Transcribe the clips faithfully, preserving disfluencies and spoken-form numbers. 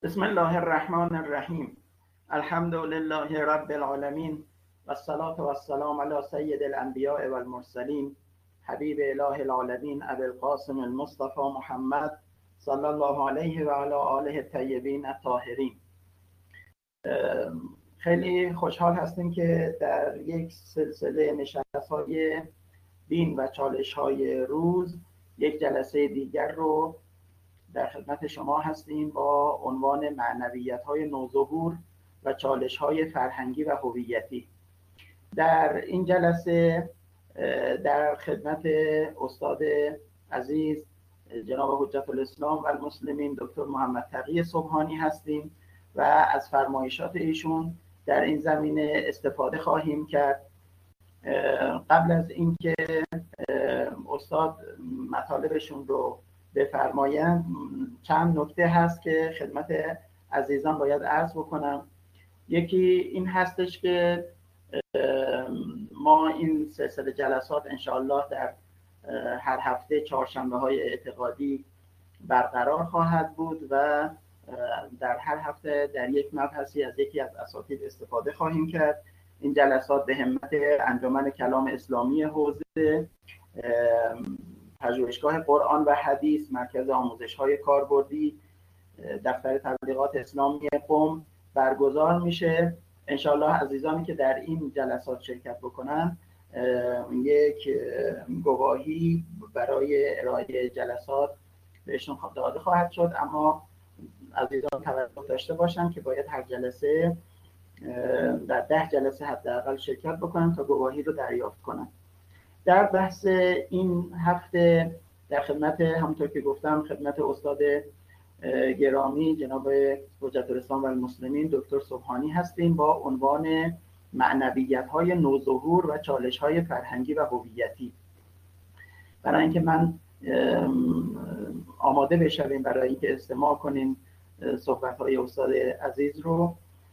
بسم الله الرحمن الرحیم. الحمد لله رب العالمین و الصلاة و السلام علی سید الانبیاء و المرسلین حبیب اله العالمین ابی القاسم المصطفى محمد صلی الله علیه و علی آله الطیبین الطاهرین. خیلی خوشحال هستیم که در یک سلسله نشست‌های دین و چالش‌های روز یک جلسه دیگر رو در خدمت شما هستیم با عنوان معنویت‌های نوظهور و چالش‌های فرهنگی و هویتی. در این جلسه در خدمت استاد عزیز جناب حجت الاسلام و المسلمین دکتر محمد تقی سبحانی هستیم و از فرمایشات ایشون در این زمینه استفاده خواهیم کرد. قبل از اینکه استاد مطالبشون رو بفرمایند، چند نکته هست که خدمت عزیزان باید عرض بکنم. یکی این هستش که ما این سلسله جلسات انشاءالله در هر هفته چهارشنبه های اعتقادی برقرار خواهد بود و در هر هفته در یک مبحثی از یکی از اساتید استفاده خواهیم کرد. این جلسات به همت انجمن کلام اسلامی حوزه پژوهشگاه قرآن و حدیث، مرکز آموزش‌های کاربردی، دفتر تبلیغات اسلامی قم برگزار میشه. انشاءالله عزیزانی که در این جلسات شرکت بکنن یک گواهی برای ارائه جلسات بهشون داده خواهد شد، اما عزیزان توجه داشته باشن که باید هر جلسه در ده جلسه حداقل شرکت بکنن تا گواهی رو دریافت کنن. در بحث این هفته در خدمت، همونطور که گفتم، خدمت استاد گرامی جناب حجت الاسلام و المسلمین دکتر سبحانی هستیم با عنوان معنویت‌های نوظهور و چالش‌های فرهنگی و هویتی. برای اینکه من آماده بشویم برای اینکه استماع کنیم صحبت‌های استاد عزیز رو،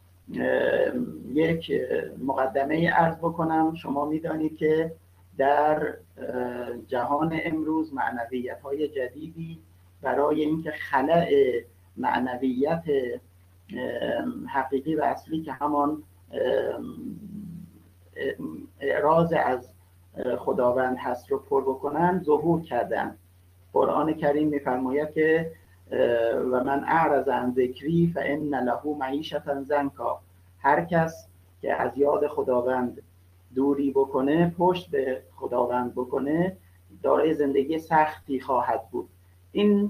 یک مقدمه عرض بکنم. شما می‌دانید که در جهان امروز معنویت‌های جدیدی برای اینکه خلأ معنویت حقیقی و اصلی که همان اعراض از خداوند هست رو پر بکنن ظهور کردن. قرآن کریم می‌فرماید که و من اعرض عن ذکری فان له معیشة ضنکا، هر کس که از یاد خداوند دوری بکنه، پشت به خداوند بکنه، دارای زندگی سختی خواهد بود. این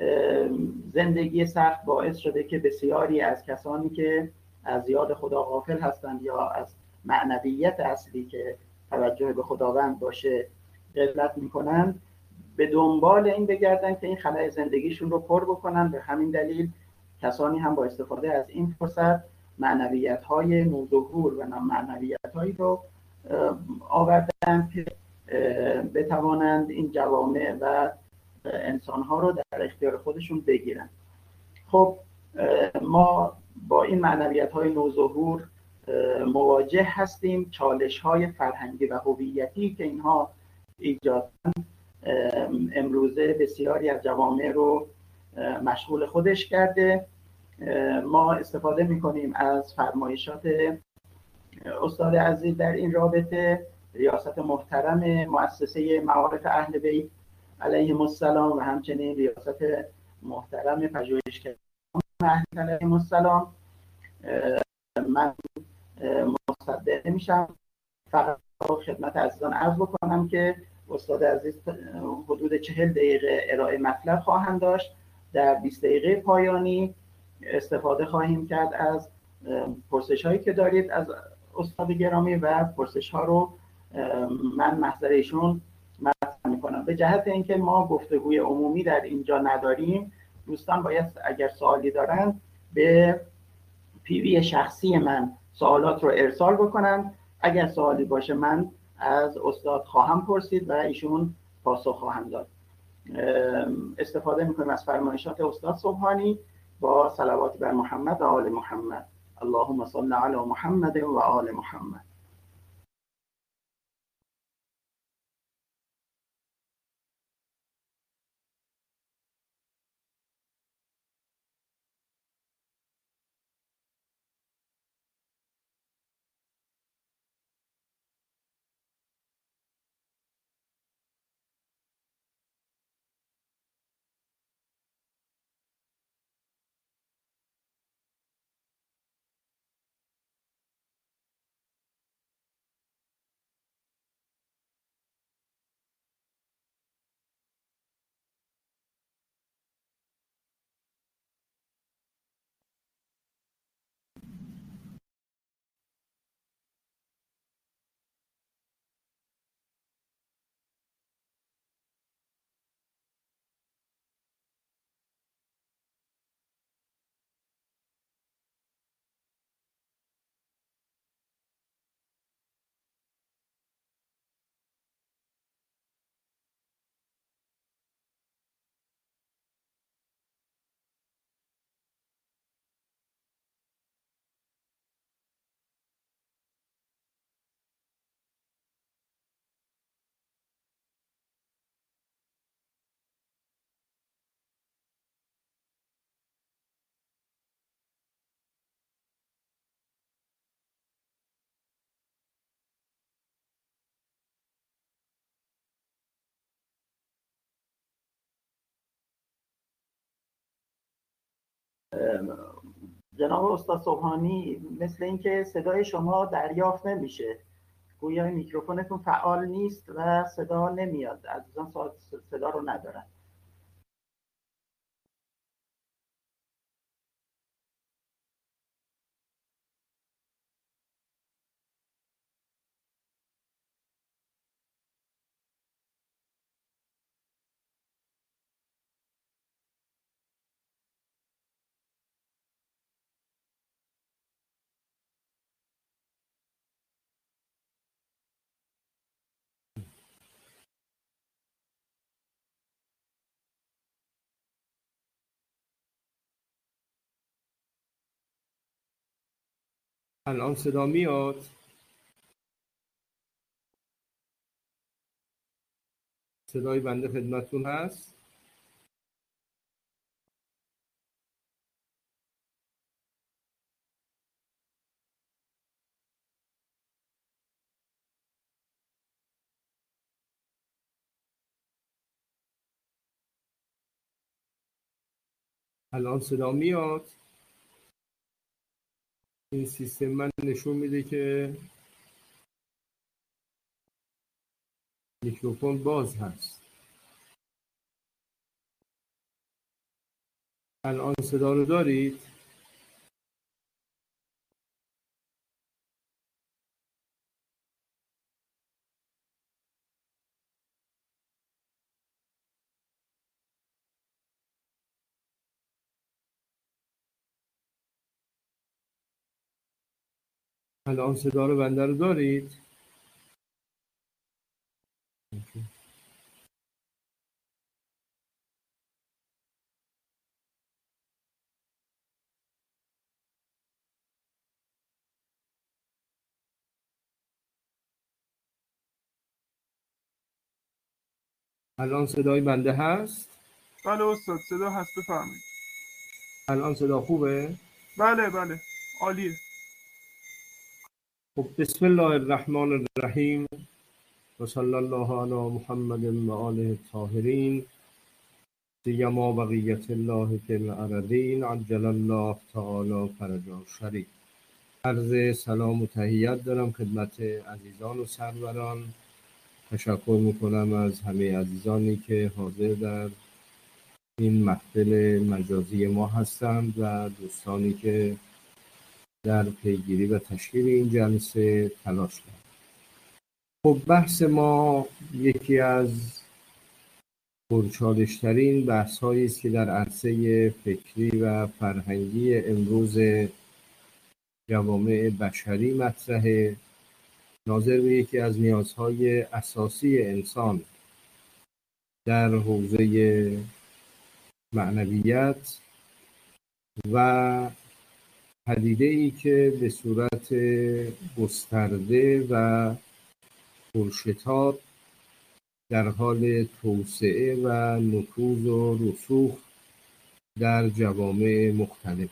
زندگی سخت باعث شده که بسیاری از کسانی که از یاد خدا غافل هستند یا از معنویت اصلی که توجه به خداوند باشه غفلت میکنند، به دنبال این بگردن که این خلأ زندگیشون رو پر بکنن. به همین دلیل کسانی هم با استفاده از این فرصت معنویت‌های نوظهور و معنویت‌هایی رو آوردن که بتوانند این جوامع و انسان‌ها رو در اختیار خودشون بگیرن. خب ما با این معنویت‌های نوظهور مواجه هستیم. چالش‌های فرهنگی و هویتی که اینها ایجاد امروزه بسیاری از جوامع رو مشغول خودش کرده. ما استفاده می‌کنیم از فرمایشات استاد عزیز در این رابطه. ریاست محترم مؤسسه معارف اهل بیت علیهم السلام و همچنین ریاست محترم پژوهشگاه اهل بیت علیهم السلام، من مصدق میشم. فقط خدمت عزیزان عرض بکنم که استاد عزیز حدود چهل دقیقه ارائه مطلب خواهند داشت. در بیست دقیقه پایانی استفاده خواهیم کرد از پرسش هایی که دارید از استاد گرامی و پرسش ها رو من محضر ایشون مطرح میکنم. به جهت اینکه ما گفتگوی عمومی در اینجا نداریم، دوستان باید اگر سوالی دارن به پیوی شخصی من سوالات رو ارسال بکنن. اگر سوالی باشه من از استاد خواهم پرسید و ایشون پاسخ خواهم داد. استفاده میکنیم از فرمایشات استاد سبحانی با صلوات بر محمد و آل محمد. اللهم صل علی محمد و آل محمد. جناب استاد سبحانی، مثل اینکه صدای شما دریافت نمیشه، گویا میکروفونتون فعال نیست و صدا نمیاد، عزیزان صدا رو ندارن. الان صدا میاد؟ صدای بنده خدمتتون هست؟ الان صدا میاد؟ این سیستم من نشون میده که میکروفون باز هست. الان صدا رو دارید؟ الان صدا رو بنده رو دارید؟ الان صدای بنده هست؟ بله استاد صدا هست، بفرمایید. الان صدا خوبه؟ بله بله عالیه. خب بسم الله الرحمن الرحیم و صلی الله علی محمد و آله الطاهرین سیما بقیت الله فی الارضین عجل الله تعالی فرجه الشریف. عرض سلام و تحیت دارم خدمت عزیزان و سروران. تشکر میکنم از همه عزیزانی که حاضر در این محفل مجازی ما هستند و دوستانی که در پیگیری و تشکیل این جلسه تلاش کردند. خب بحث ما یکی از پرچالش‌ترین بحث‌هایی است که در عرصه فکری و فرهنگی امروز جوامع بشری مطرحه، ناظر به یکی از نیازهای اساسی انسان در حوزه معنویت و پدیده‌ای که به صورت گسترده و پرشتاب در حال توسعه و نفوذ و رسوخ در جوامع مختلف.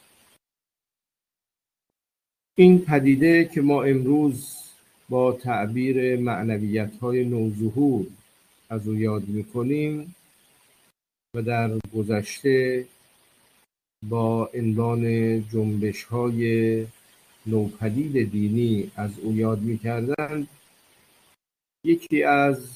این پدیده که ما امروز با تعبیر معنویت‌های نوظهور از او یاد می‌کنیم و در گذشته با عنوان جنبش‌های نوپدید دینی از او یاد می‌کردند، یکی از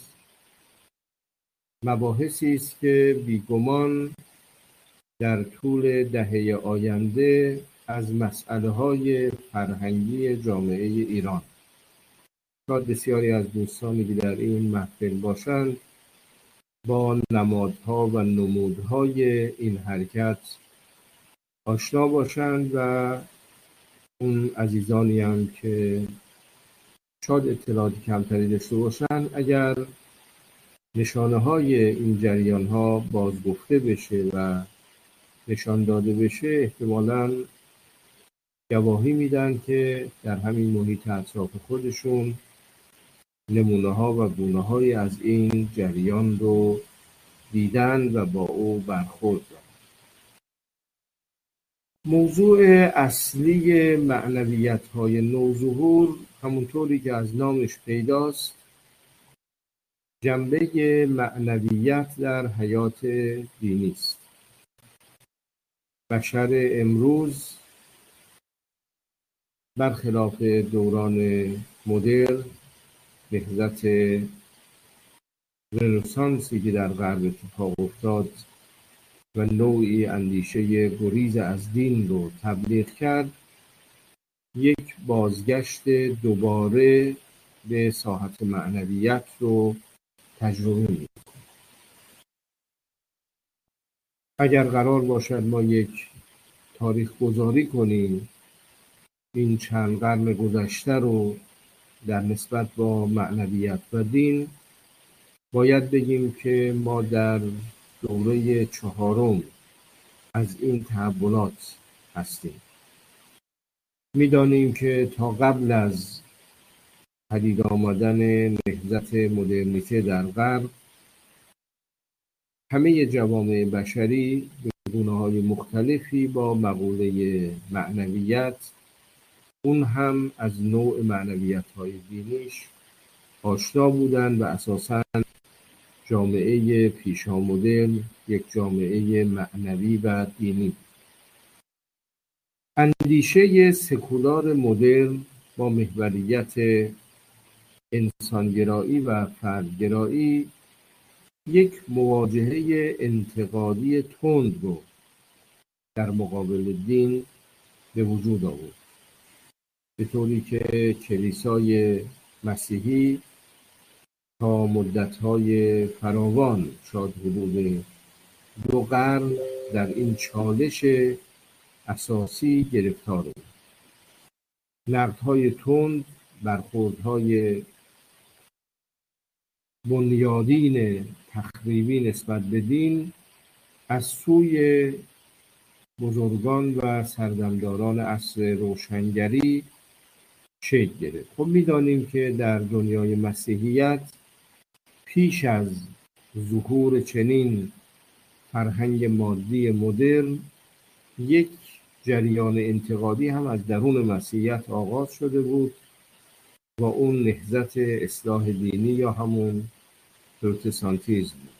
مباحثی است که بیگمان در طول دهه آینده از مسئله‌های فرهنگی جامعه ایران، شاید بسیاری از دوستانی که در این محفل باشند با نمادها و نمودهای این حرکت آشنا باشند و اون عزیزانی هم که شاید اطلاعات کمتری داشته باشند، اگر نشانه های این جریان ها بازگفته بشه و نشان داده بشه، احتمالاً گواهی میدن که در همین محیط اطراف خودشون نمونه ها و گونه های از این جریان رو دیدن و با او برخورد دارن. موضوع اصلی معنویت های نوظهور، همونطوری که از نامش پیداست، جنبه معنویت در حیات دینی است. بشر امروز برخلاف دوران مدرن، نهضت رنسانسی که در غرب اتفاق افتاد و نوعی اندیشه گریز از دین رو تبلیغ کرد، یک بازگشت دوباره به ساحت معنویت رو تجربه می‌کنیم. اگر قرار باشد ما یک تاریخ گذاری کنیم این چند قرن گذشته رو در نسبت با معنویت و دین، باید بگیم که ما در دوره چهارم از این تحولات هستیم. می‌دانیم که تا قبل از پدید آمدن نهضت مدرنیته در غرب، همه جوامع بشری به گونه‌های مختلفی با مقوله معنویت، اون هم از نوع معنویت‌های دینیش آشنا بودند و اساساً جامعه پیشامدرن یک جامعه معنوی و دینی. اندیشه سکولار مدرن با محوریت انسانگرایی و فردگرایی یک مواجهه انتقادی تند رو در مقابل دین به وجود آورد، به طوری که کلیسای مسیحی تا مدت‌های فراوان، شاید حدود دو قرن، در این چالش اساسی گرفتار بود. نقدهای تند، برخوردهای بنیادین تخریبی نسبت به دین از سوی بزرگان و سردمداران عصر روشنگری شکل گرفت. خب می‌دانیم که در دنیای مسیحیت پیش از ظهور چنین فرهنگ مادی مدرن، یک جریان انتقادی هم از درون مسیحیت آغاز شده بود و اون نهضت اصلاح دینی یا همون پروتستانتیسم بود.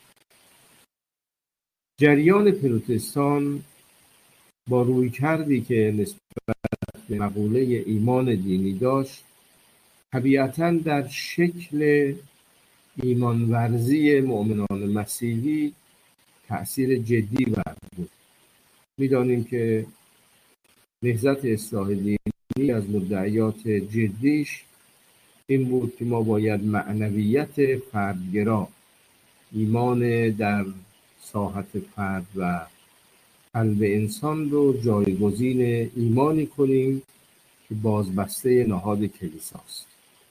جریان پروتستان با رویکردی که نسبت به مقوله ایمان دینی داشت، طبیعتاً در شکل ایمانورزی مؤمنان مسیحی تأثیر جدی ورزید. می‌دانیم که نهضت اصلاح دینی از مدعیات جدیش این بود که ما باید معنویت فردگرا، ایمان در ساحت فرد و قلب انسان رو جایگزین ایمانی کنیم که بازبسته نهاد کلیساست.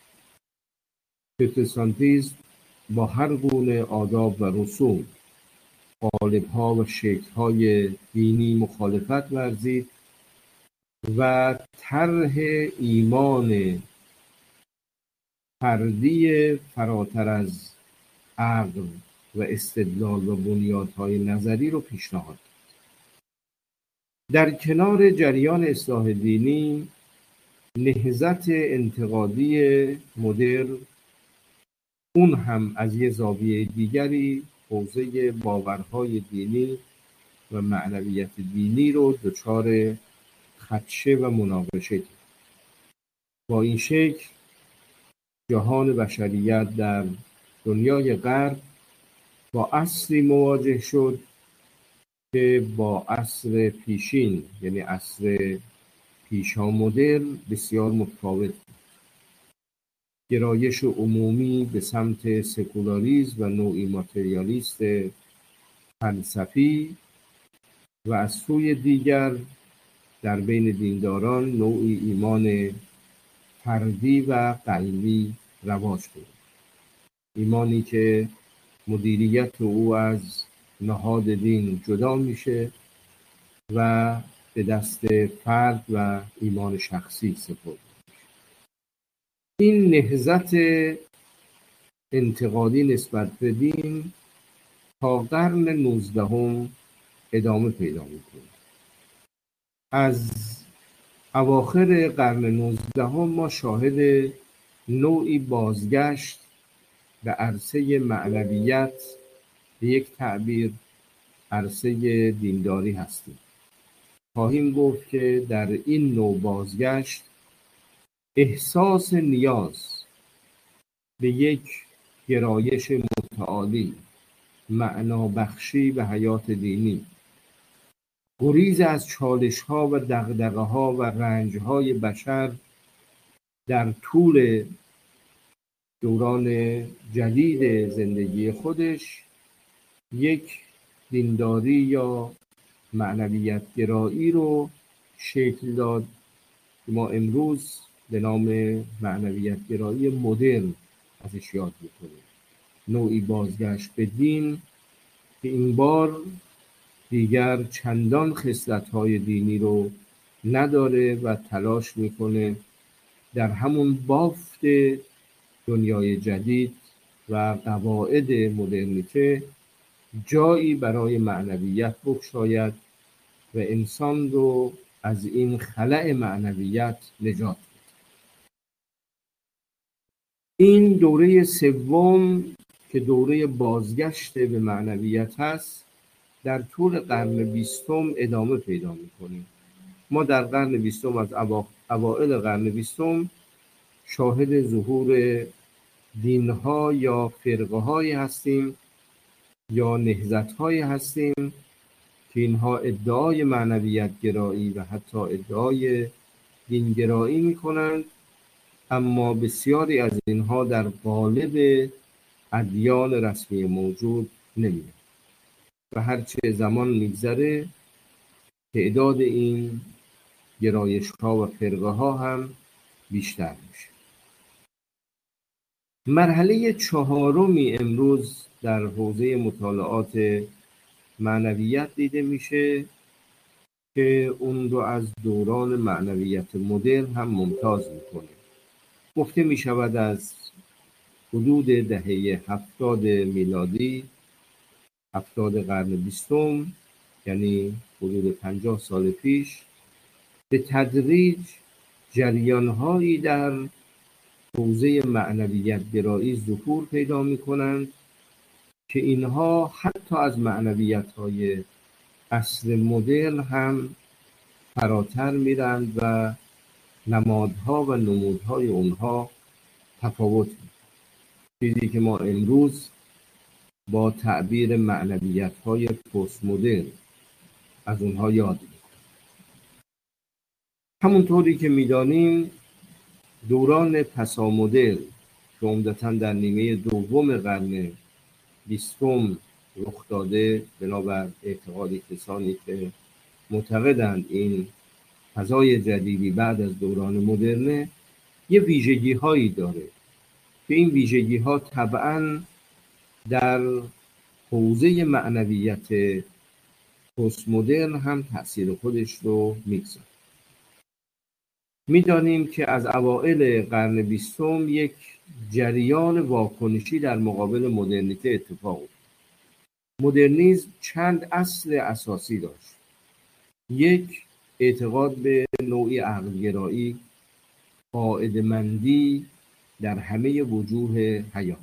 پروتستانتیسم با هر گونه آداب و رسوم، قالب‌ها و شکل‌های دینی مخالفت ورزید و طرح ایمان فردی فراتر از عقل و استدلال و بنیادهای نظری رو پیشنهاد داد. در کنار جریان اصلاح دینی، نهضت انتقادی مدرن اون هم از یه زاویه دیگری حوزه باورهای دینی و معنویت دینی رو دچار خدشه و مناقشه کرد. با این شکل جهان بشریت در دنیای غرب با عصری مواجه شد که با عصر پیشین، یعنی عصر پیشامدرن، بسیار متفاوت بود. گرایش عمومی به سمت سکولاریسم و نوعی ماتریالیست فلسفی و از سوی دیگر در بین دینداران نوعی ایمان فردی و قلبی رواج بود. ایمانی که مدیریت او از نهاد دین جدا میشه و به دست فرد و ایمان شخصی سپرده. این نهضت انتقادی نسبت به دین تا قرن نوزدهم ادامه پیدا میکنه. از اواخر قرن نوزدهم ما شاهد نوعی بازگشت به عرصه معنویت، به یک تعبیر عرصه دینداری هستیم. خواهیم گفت که در این نوع بازگشت احساس نیاز به یک گرایش متعالی، معنا بخشی به حیات دینی، گریز از چالش ها و دغدغه ها و رنج های بشر در طول دوران جدید زندگی خودش، یک دینداری یا معنویت گرایی رو شکل داد که ما امروز به نام معنویت گرایی مدرن ازش یاد میکنیم. نوعی بازگشت به دین که این بار دیگر چندان خصلت‌های دینی رو نداره و تلاش میکنه در همون بافت دنیای جدید و قواعد مدرنیته جایی برای معنویت بگشاید و انسان رو از این خلأ معنویت نجات بده. این دوره سوم که دوره بازگشت به معنویت هست در طول قرن بیستم ادامه پیدا میکنیم. ما در قرن بیستم از اوائل قرن بیستم شاهد ظهور دینها یا فرقه هایی هستیم یا نهضت هایی هستیم که اینها ادعای معنویت گرایی و حتی ادعای دینگرایی میکنند، اما بسیاری از اینها در قالب ادیان رسمی موجود نمیاد و هرچه زمان میگذره تعداد این گرایش ها و فرقه ها هم بیشتر میشه. مرحله چهارمی امروز در حوزه مطالعات معنویت دیده میشه که اون رو از دوران معنویت مدرن هم ممتاز میکنه. گفته میشود از حدود دهه هفتاد میلادی، هفتاد قرن بیستم، یعنی حدود پنجاه سال پیش، به تدریج جریان‌هایی در حوزه معنویت گرایی ظهور پیدا می‌کنند که اینها حتی از معنویت‌های عصر مدرن هم فراتر میرند و نمادها و نمودهای اونها تفاوت می‌کنند. چیزی که ما امروز با تعبیر معنویت‌های پست مدرن از اونها یاد می‌کنیم. همونطوری که می‌دانیم دوران پسامدرن که عمدتاً در نیمه دوم قرن بیستم رخ داده، بنابر اعتقاد کسانی که معتقدند این فضای جدیدی بعد از دوران مدرنه، یه ویژگی هایی داره که این ویژگی ها طبعاً در حوزه معنویت پست مدرن هم تأثیر خودش رو میگذاره. میدانیم که از اوائل قرن بیستم یک جریان واکنشی در مقابل مدرنیته اتفاق افتاد. مدرنیسم چند اصل اساسی داشت. یک، اعتقاد به نوعی عقلگرایی، قاعده‌مندی در همه وجوه حیات.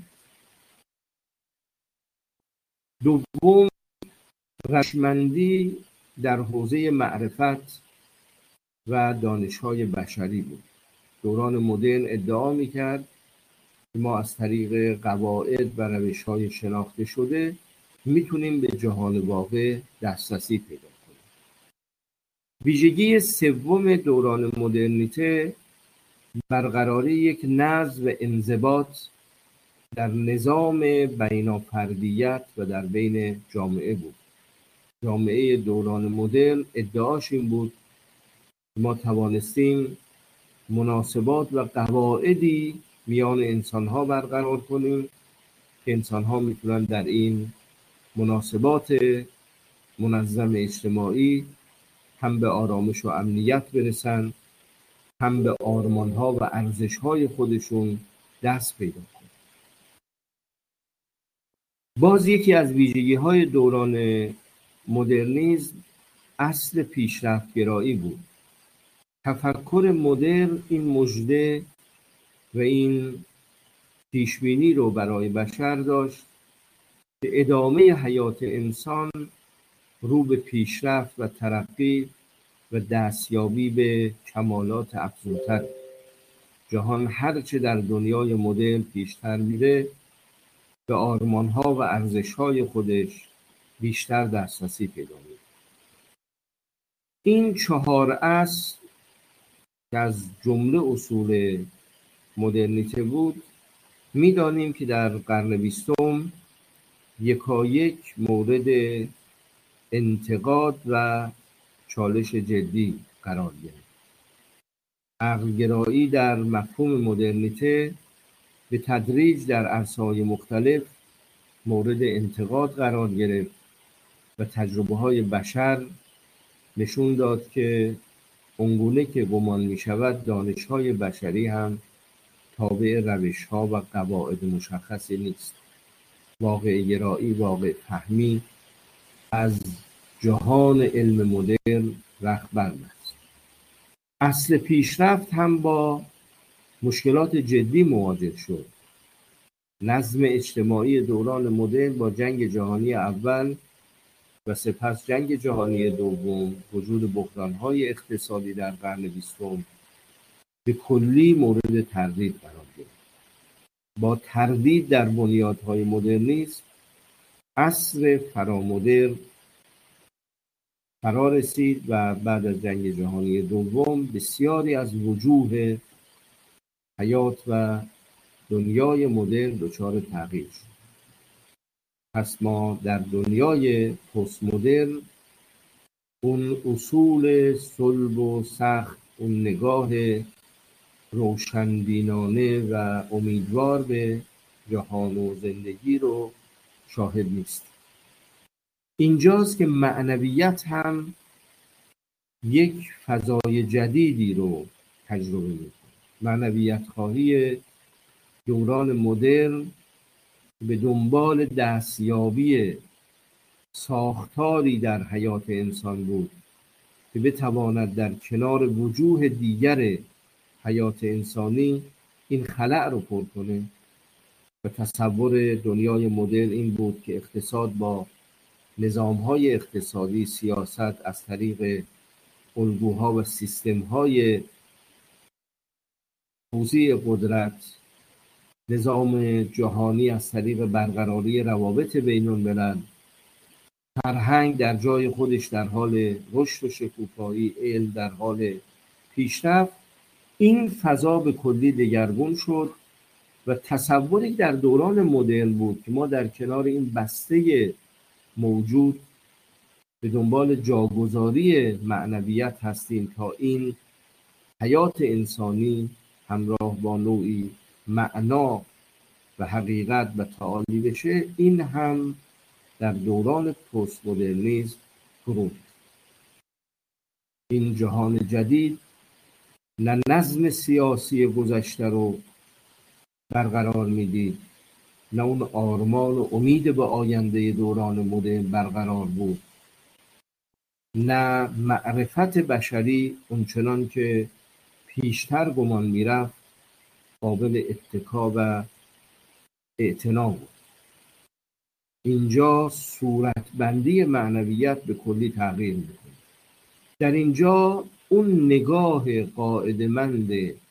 دوم، رشمندی در حوزه معرفت و دانش‌های بشری بود. دوران مدرن ادعا می‌کرد که ما از طریق قواعد و روش‌های شناخته شده میتونیم به جهان واقع دسترسی پیدا کنیم. ویژگی سوم دوران مدرنیته برقراری یک نظم و انضباط در نظام بین‌فردیت و در بین جامعه بود. جامعه دوران مدرن ادعاش این بود ما توانستیم مناسبات و قواعدی میان انسان‌ها برقرار کنیم که انسان‌ها میتونن در این مناسبات منظم اجتماعی هم به آرامش و امنیت برسن، هم به آرمان‌ها و ارزش‌های خودشون دست پیدا کنن. باز یکی از ویژگی‌های دوران مدرنیسم اصل پیشرفت‌گرایی بود. تفکر مدرن این مژده و این پیشبینی رو برای بشر داشت که ادامه حیات انسان رو به پیشرفت و ترقی و و دستیابی به کمالات افزونتر. جهان هرچه در دنیای مدرن پیشتر میره به آرمانها و ارزشهای خودش بیشتر دسترسی پیدا میکنه. این چهار اصل که از جمله اصول مدرنیته بود، میدانیم که در قرن بیستم یکایک مورد انتقاد و چالش جدی قرار گرفت. عقلگرایی در مفهوم مدرنیته به تدریج در عرصه‌های مختلف مورد انتقاد قرار گرفت و تجربه‌های بشر نشون داد که اونگونه که گمان می شود دانش‌های بشری هم تابع روش‌ها و قواعد مشخصی نیست. واقع گرایی، واقع فهمی از جهان علم مدرن رهبر است. اصل پیشرفت هم با مشکلات جدی مواجه شد. نظم اجتماعی دوران مدرن با جنگ جهانی اول و سپس جنگ جهانی دوم، وجود بحران‌های اقتصادی در قرن بیستم به کلی مورد تردید قرار گرفت. با تردید در بنیادهای مدرنیسم، عصر فرامدرن فرا رسید و بعد از جنگ جهانی دوم بسیاری از وجوه حیات و دنیای مدرن دچار تغییر شد. پس ما در دنیای پست مدرن اون اصول صلب و سخت، اون نگاه روشنبینانه و امیدوار به جهان و زندگی رو شاهد نیست. اینجاست که معنویت هم یک فضای جدیدی رو تجربه میکنه. معنویت خواهی دوران مدرن به دنبال دستیابی ساختاری در حیات انسان بود که بتواند در کنار وجوه دیگر حیات انسانی این خلأ رو پر کنه. و تصور دنیای مدرن این بود که اقتصاد با نظام‌های اقتصادی، سیاست از طریق الگوها و سیستم‌های توزیع قدرت، نظام جهانی از طریق برقراری روابط بین الملل، فرهنگ در جای خودش در حال رشد و شکوفایی، علم در حال پیشرفت، این فضا به کلی دگرگون شد و تصوری در دوران مدرن بود که ما در کنار این بسته موجود به دنبال جاگذاری معنویت هستیم تا این حیات انسانی همراه با نوعی معنا و حقیقت و تعالی بشه. این هم در دوران پست مدرنیسم فرو ریخت. این جهان جدید نه نظم سیاسی گذشته رو برقرار میدید، نه اون آرمان و امید به آینده دوران مدرن برقرار بود، نه معرفت بشری اونچنان که پیشتر گمان میرفت قابل اتکا و اعتنا بود. اینجا صورتبندی معنویت به کلی تغییر میکنه. در اینجا اون نگاه قاعده‌مند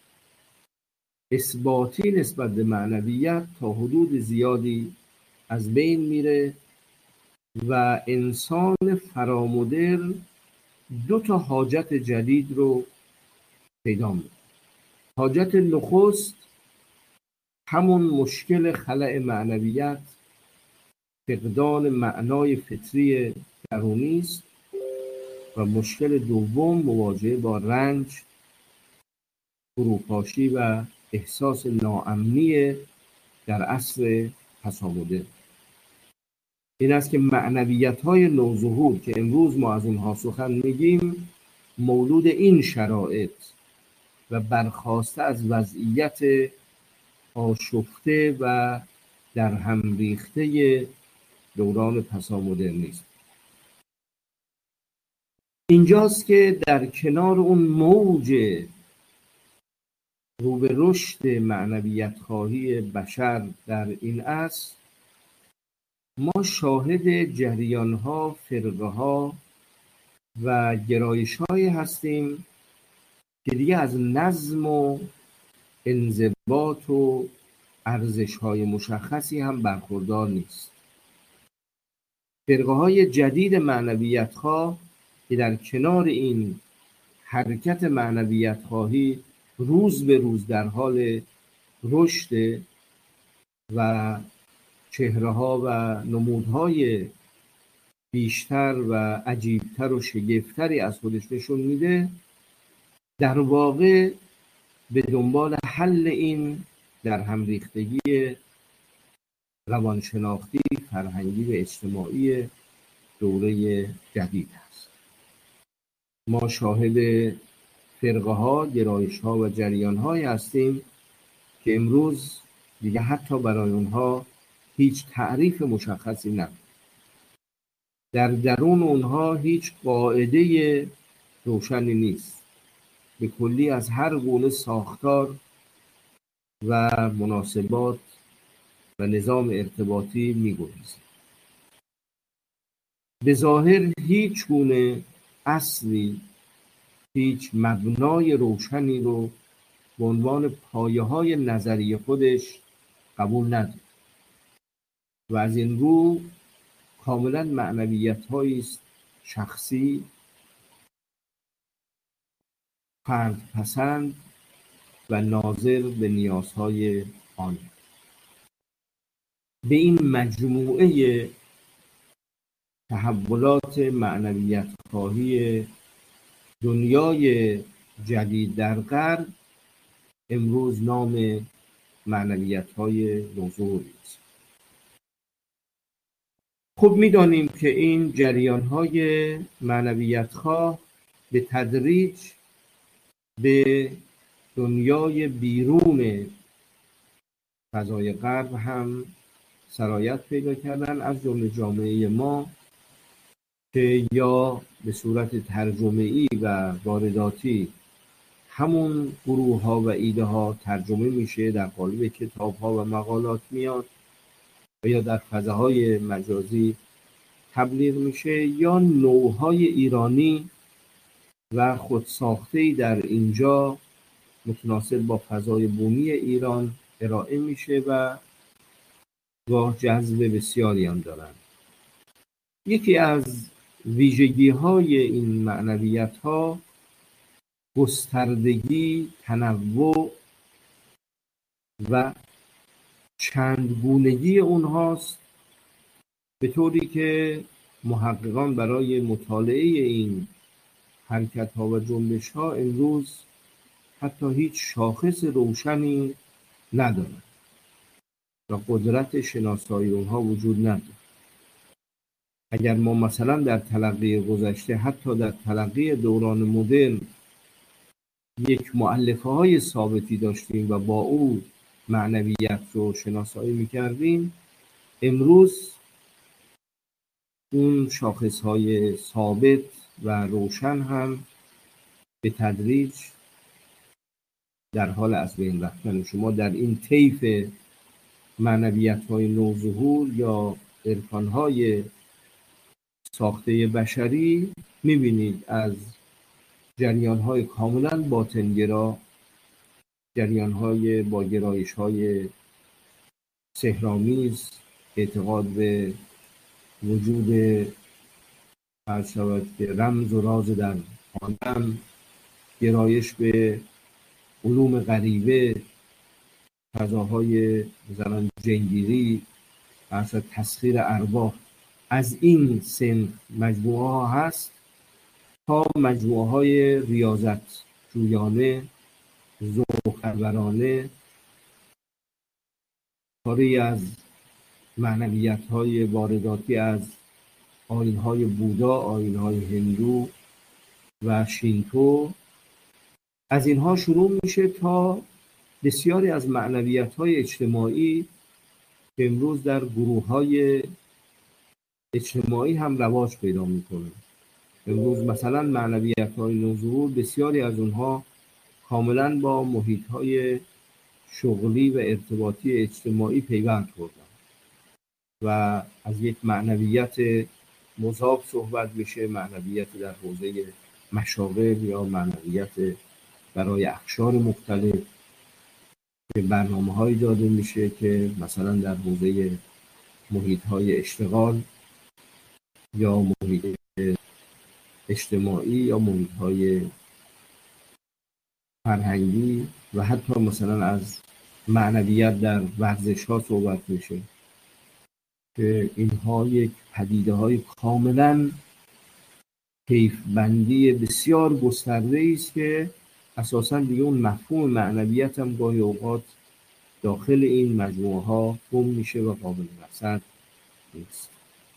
اثباتی نسبت به معنویت تا حدود زیادی از بین میره و انسان فرامدرن دو تا حاجت جدید رو پیدا میکنه. حاجت نخست همون مشکل خلأ معنویت، فقدان معنای فطری درونی است و مشکل دوم مواجهه با رنج، فروپاشی و احساس ناامنی در عصر پسامدرن. این است که معنویت‌های نوظهور که امروز ما از اونها سخن میگیم مولود این شرایط و برخاسته از وضعیت آشفته و در هم ریخته دوران پسامدرنیسم. اینجاست که در کنار اون موج رو به رشد معنویت خواهی بشر در این عصر ما شاهد جریان‌ها، فرقه‌ها و گرایش هایی هستیم که دیگه از نظم و انضباط و ارزش های مشخصی هم برخوردار نیست. فرقه های جدید معنویت خواه که در کنار این حرکت معنویت خواهی روز به روز در حال رشد و چهره ها و نمودهای بیشتر و عجیبتر و شگفتری از خودش نشون میده، در واقع به دنبال حل این در هم ریختگی روانشناختی، فرهنگی و اجتماعی دوره جدید است. ما شاهد فرقه ها، گرایش ها و جریان های هستیم که امروز دیگه حتی برای اونها هیچ تعریف مشخصی نداره. در درون اونها هیچ قاعده روشنی نیست. به کلی از هر گونه ساختار و مناسبات و نظام ارتباطی می‌گریزد. به ظاهر هیچ گونه اصلی، هیچ مبنای روشنی رو به عنوان پایه‌های نظری خودش قبول نداره و از این رو کاملا معنویت‌هایی است شخصی، فرد پسند و ناظر به نیازهای آن. به این مجموعه تحولات معنویت خواهی دنیای جدید در غرب امروز نام معنویت‌های نوظهوری است. خب می‌دانیم که این جریان‌های معنویت‌خواه به تدریج به دنیای بیرون فضای غرب هم سرایت پیدا کردن، از جمله جامعه ما که یا به صورت ترجمه‌ای و وارداتی همون گروه ها و ایده ها ترجمه میشه، در قالب کتاب ها و مقالات میاد و یا در فضاهای مجازی تبلیغ میشه، یا نوعهای ایرانی و خودساخته‌ای در اینجا متناسب با فضای بومی ایران ارائه میشه و گاه جذب بسیاری هم دارن. یکی از ویژگی های این معنویت ها گستردگی، تنوع و چندگونگی اونهاست، به طوری که محققان برای مطالعه این حرکت ها و جنبش ها امروز حتی هیچ شاخص روشنی ندارند و قدرت شناسایی اونها وجود نداره. اگر ما مثلا در تلقی گذشته، حتی در تلقی دوران مدرن، یک مؤلفه های ثابتی داشتیم و با او معنویت رو شناسایی میکردیم، امروز اون شاخص های ثابت و روشن هم به تدریج در حال از بین رفتن. شما در این طیف معنویت های نوظهور یا عرفان های ساخته بشری میبینید از جریان های کاملا باطنگرا، جریان های با گرایش های سحرآمیز، اعتقاد به وجود عرض شود که رمز و راز در عالم، گرایش به علوم غریبه، فضاهای مثلا جنگیری، عرض تسخیر ارواح، از این سن مجموعه ها هست تا مجموعه های ریاضت جویانه، ذوق پرورانه، کاری از معنویت های وارداتی از آیین های بودا، آیین های هندو و شینتو. از اینها شروع میشه تا بسیاری از معنویت های اجتماعی که امروز در گروه های اجتماعی هم رواج پیدا میکنه. امروز مثلا معنویت های نوظهور بسیاری از اونها کاملا با محیط های شغلی و ارتباطی اجتماعی پیوند خوردن و از یک معنویت مضاف صحبت میشه، معنویت در حوزه مشاغل یا معنویت برای اقشار مختلف که برنامه هایی داده میشه که مثلا در حوزه محیط های اشتغال یا محیط اجتماعی یا محیط های فرهنگی و حتی مثلا از معنویت در ورزش ها صحبت میشه که اینها یک پدیده های کاملا کیف بندی بسیار گسترده است که اساساً دیگه اون مفهوم معنویت هم گاهی اوقات داخل این مجموعه ها گم میشه و قابل رصد نیست.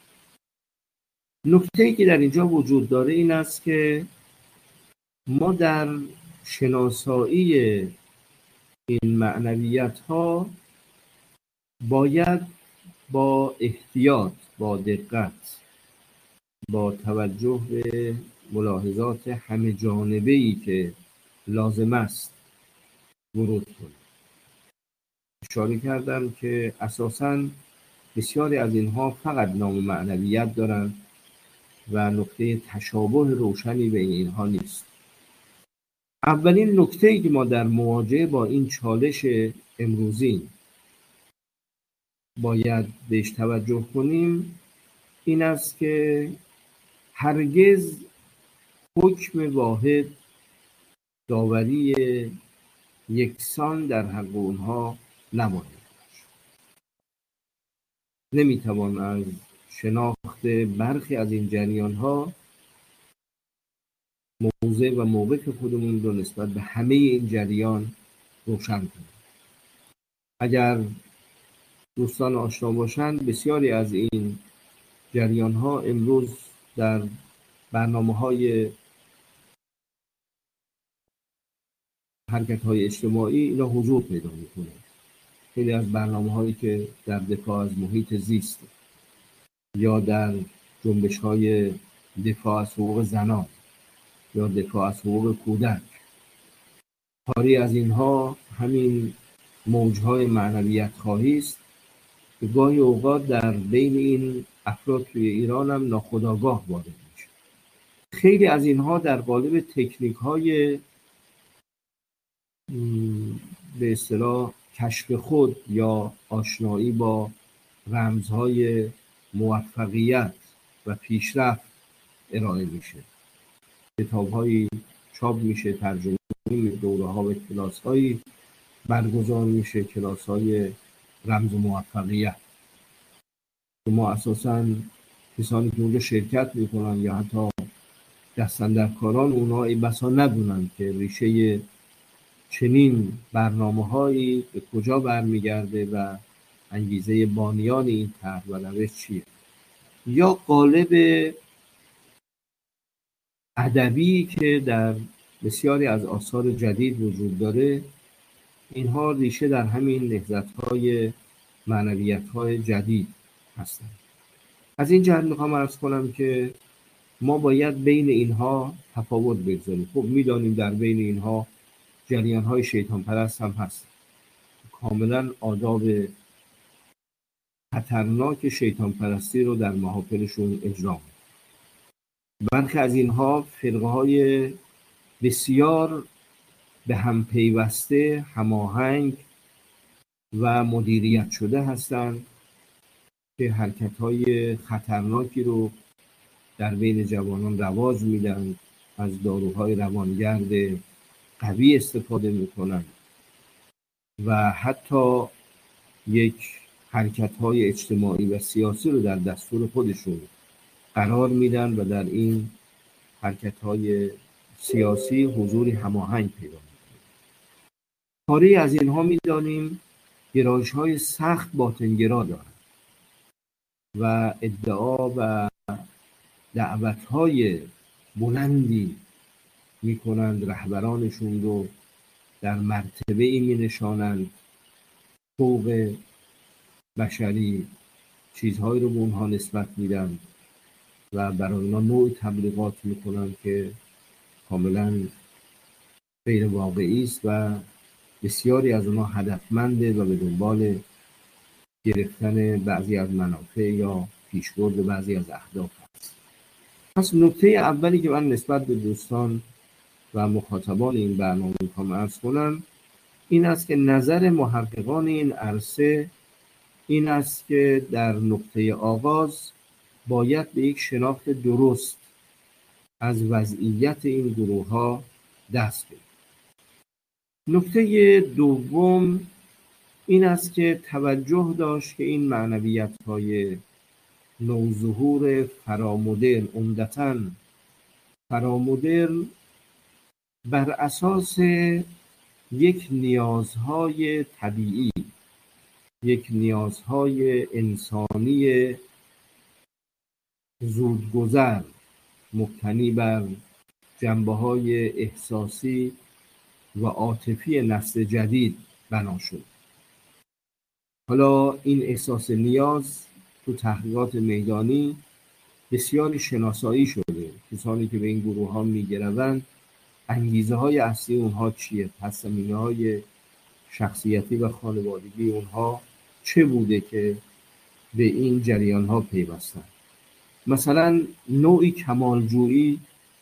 نکته‌ای که در اینجا وجود داره این است که ما در شناسایی این معنویت ها باید با احتیاط، با دقت، با توجه به ملاحظات همه جانبه‌ای که لازم است ورود کنیم. اشاره کردم که اساساً بسیاری از اینها فقط نام معنویت دارند و نقطه تشابه روشنی بین اینها نیست. اولین نکته‌ای که ما در مواجهه با این چالش امروزی باید بهش توجه کنیم این است که هرگز حکم واحد، داوری یکسان در حق اونها نباید داشت. نمیتوان از شناخت برخی از این جریان ها موضع و موقف خودمون رو نسبت به همه این جریان روشن کنیم. اگر دوستان آشنا باشند بسیاری از این جریان ها امروز در برنامه های حرکت های اجتماعی اینا حضور پیدا میکنه. خیلی از برنامه هایی که در دفاع از محیط زیست یا در جنبش های دفاع از حقوق زنان یا دفاع از حقوق کودک، کاری از اینها همین موجهای معنویت خواهی است که گاهی اوقات در بین این افراد توی ایران هم ناخودآگاه وارد میشه. خیلی از اینها در قالب تکنیک های به اصطلاح کشف خود یا آشنایی با رمزهای موفقیت و پیشرفت ارائه میشه. کتاب‌هایی چاپ میشه، ترجمه میشه، دوره‌ها و کلاس‌هایی برگزار میشه، کلاس‌های رمز موفقیت. ما اساساً کسانی که اونجا شرکت میکنن یا حتی دستاندرکاران اونها ای بسا ندونن که ریشه چنین برنامه‌هایی به کجا برمیگرده و انگیزه بانیان این طرح و روش چیه. یا قالب ادبی که در بسیاری از آثار جدید وجود داره، اینها ریشه در همین نهضت‌های معنویت‌های جدید هستند. از این جهت میخوام عرض کنم که ما باید بین اینها تفاوت بگذاریم. خب میدانیم در بین اینها جریان‌های شیطان پرست هم هست، کاملا آداب خطرناک شیطان پرستی رو در محافلشون اجرا می‌کنند. برخی از اینها فرقه‌های بسیار به هم پیوسته، هماهنگ و مدیریت شده هستند که حرکت‌های خطرناکی رو در بین جوانان رواج میدن، از داروهای روانگرد قوی استفاده میکنن و حتی یک حرکت‌های اجتماعی و سیاسی رو در دستور خودشون قرار میدن و در این حرکت‌های سیاسی حضوری هماهنگ پیدا میکنه. کاری از اینها میدانیم گرایش‌های سخت باطنگرا دارند و ادعا و دعوت‌های بلندی میکنند، رهبرانشون رو در مرتبه ای می نشانند، فوق بشری چیزهایی رو به اونها نسبت میدن و برای اونا نوع تبلیغات میکنن که کاملا غیر واقعی است و بسیاری از اونها هدفمنده و به دنبال گرفتن بعضی از منافع یا پیشبرد بعضی از اهداف هست. پس نکته اولی که من نسبت به دوستان و مخاطبان این برنامه میخوام عرض کنم این است که نظر محققان این عرصه این است که در نقطه آغاز باید به یک شناخت درست از وضعیت این گروه ها دست پیدا. نکته دوم این است که توجه داشت که این معنویت های نوظهور فرامدرن عمدتاً فرامدرن بر اساس یک نیازهای طبیعی، یک نیازهای انسانی زودگذر مبتنی بر جنبه‌های احساسی و عاطفی نسل جدید بنا شد. حالا این احساس نیاز تو تحقیقات میدانی بسیاری شناسایی شده. کسانی که به این گروه ها میگروند انگیزه های اصلی اونها چیه؟ پس‌زمینه های شخصیتی و خانوادگی اونها چه بوده که به این جریان ها پیوستن؟ مثلا نوعی کمالجویی